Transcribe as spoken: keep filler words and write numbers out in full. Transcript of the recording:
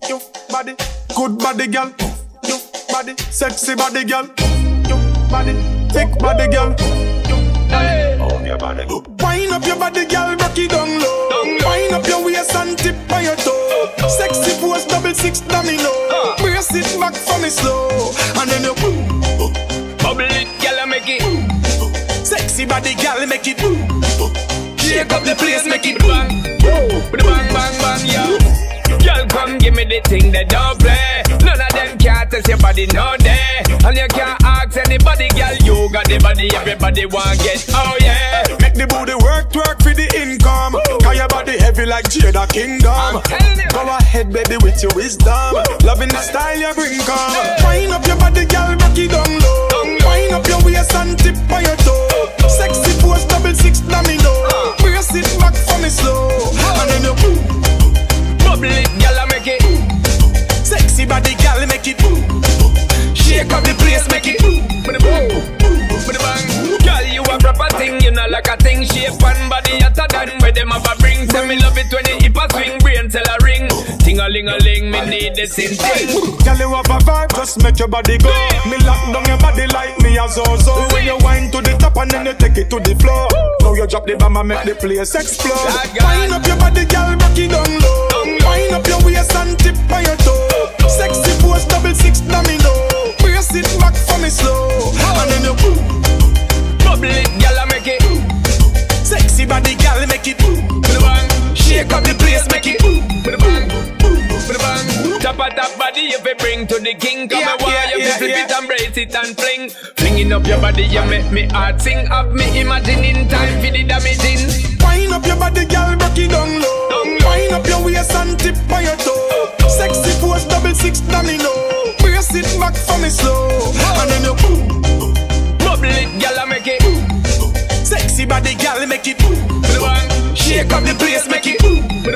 You body, good body, girl. You body, sexy body, girl. You body, thick body, girl. Hey. Oh, your body. Wind up your body, girl, rock it down low. Wind up your waist and tip on your toe. Sexy pose, double six domino. Uh. Brace it back for me slow, and then you boom. Bubble it, girl, make it. Sexy body, girl, make it. Shake up the place, make it bang. Bang, bang, bang, yo. Girl, come give me the thing that don't play. None of them can't test your body, no day. And you can't ask anybody, girl. You got the body, everybody want get. Oh yeah. Make the booty work, work for the income. Cause your body heavy like Jada Kingdom. Go ahead, baby, with your wisdom. Loving the style you bring, come. Wind up your body, girl, rock it down low. Wind up your waist and tip on your toe. Sexy pose, double six domino. Brace it back for me slow, and then you boom. Bubble it, girl, make it. Sexy body, girl, make it. Shake up the place, make it. With the bang, with the bang. Girl, you a proper thing, you know like a thing. Shape and body hotter than where them have a bring. Say me love it when you hip a swing, brain tell a ring. Ting a ling a ling, me need the same thing. Girl, you have a vibe, just make your body go. Me lock down your body like me a zo-zo. When you wind to the top and then you take it to the floor. Now you drop the bomb and make the place explode. Wind up your body, girl, rock it down low. Wind up your waist and tip on your toe. Sexy pose, double six domino. Brace it back for me slow, and then you boom. Bubble it, girl, make it. Sexy body, girl, make it. With the bang. Shake up the place, make it. With the bang, with the bang. Top of that body, if you bring to the king. Come Yeah, and wire, yeah, you yeah, flip yeah. it and brace it and fling. Flinging up your body, you make me heart sing. Have me imagining time for the damaging. Wind up your body, girl, rock it down low. Wind up your waist and tip on your toe. Sexy pose, double six domino. Brace it back for me slow, and then you boom. Bubble it, girl, make it. Sexy body, girl, make it. With the bang. Shake up the place, make it. With the